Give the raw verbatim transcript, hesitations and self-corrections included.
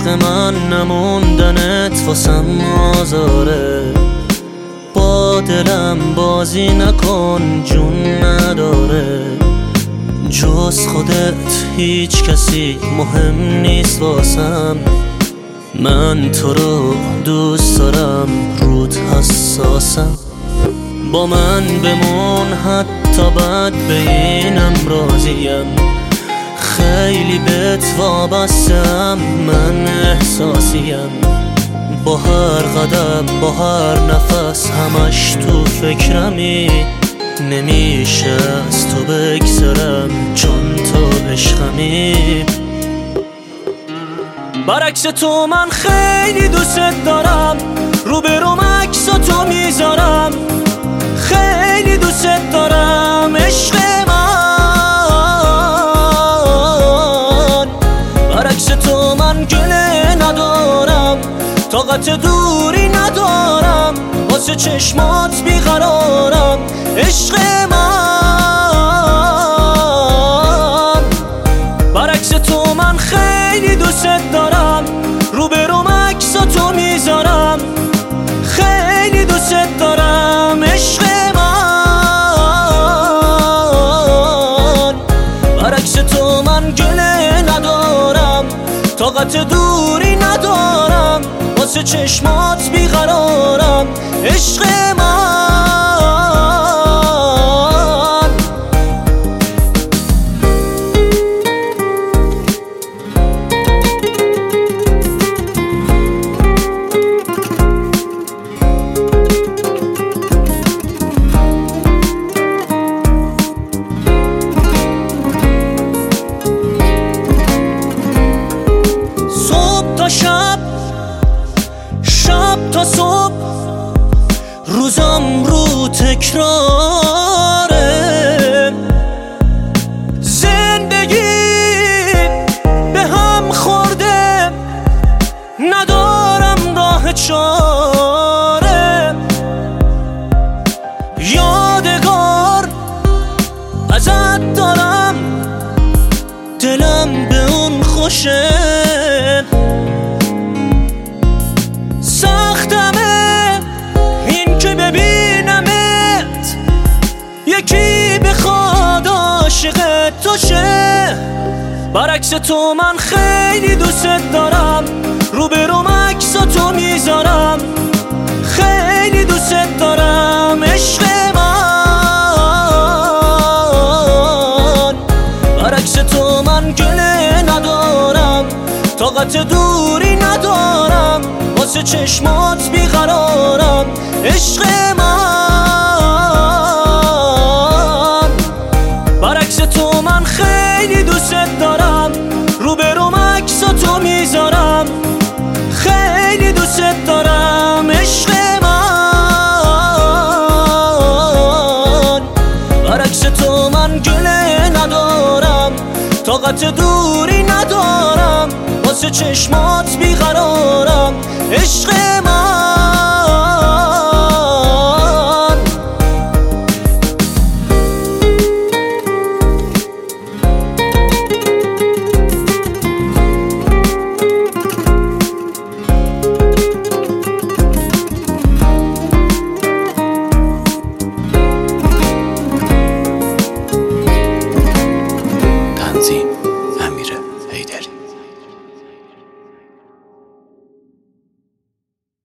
وقت من نموندنت واسم آزاره. با دلم بازی نکن جون نداره، جز خودت هیچ کسی مهم نیست واسم. من تو رو دوست دارم، رود حساسم. با من بمون حتی بد به اینم راضیم. خیلی بهت وابستم، من احساسیم. با هر قدم با هر نفس همش تو فکرمی. نمیشه از تو بگذرم چون تو عشقمی. برعکس تو من خیلی دوست دارم، روبروم عکساتو میذارم. خیلی دوست دارم عشق من. برعکس تو من گله ندارم، طاقت دوری ندارم، واسه چشمات بیقرارم عشق من. برعکس تو من خیلی دوست دارم، روبروم عکساتو میذارم. خیلی دوست دارم عشق من. برعکس تو من گله ندارم، طاقت دوری ندارم، واسه چشمات بیقرارم عشق من. شب شب تا صبح روزم رو تکراره. زندگی به هم خورده، ندارم راه چاره. یادگار ازت دارم، دلم به اون خوشه. سختمه این که ببینمت یکی بخواد عاشق تو شه. برعکس تو من خیلی دوست دارم، روبروم عکساتو میذارم. خیلی دوست دارم عشق من. برعکس تو من گله ندارم، طاقت دوری ندارم، واسه چشمات بیقرارم عشق من. برعکس تو من خیلی دوست دارم، روبروم عکساتو میذارم. خیلی دوست دارم عشق من. برعکس تو من گله ندارم، طاقت دوری ندارم، واسه چشمات